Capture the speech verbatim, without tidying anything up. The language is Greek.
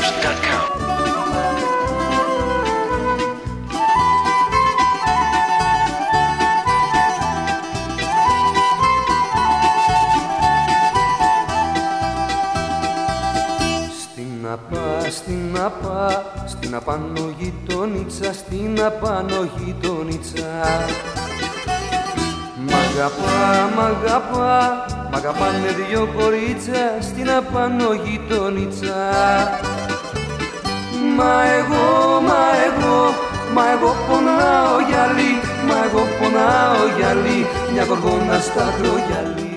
τελ κομ. Στην απά, στην απάνω γειτονίτσα, στην απάνω γειτονίτσα. Μ' αγαπά, μ' αγαπά, μ' αγαπάνε δυο κορίτσα, στην απάνω γειτονίτσα. Μα εγώ, μα εγώ, μα εγώ πονάω γυαλί, μα εγώ πονάω γυαλί, μια γοργόνα στα ακρογιαλί.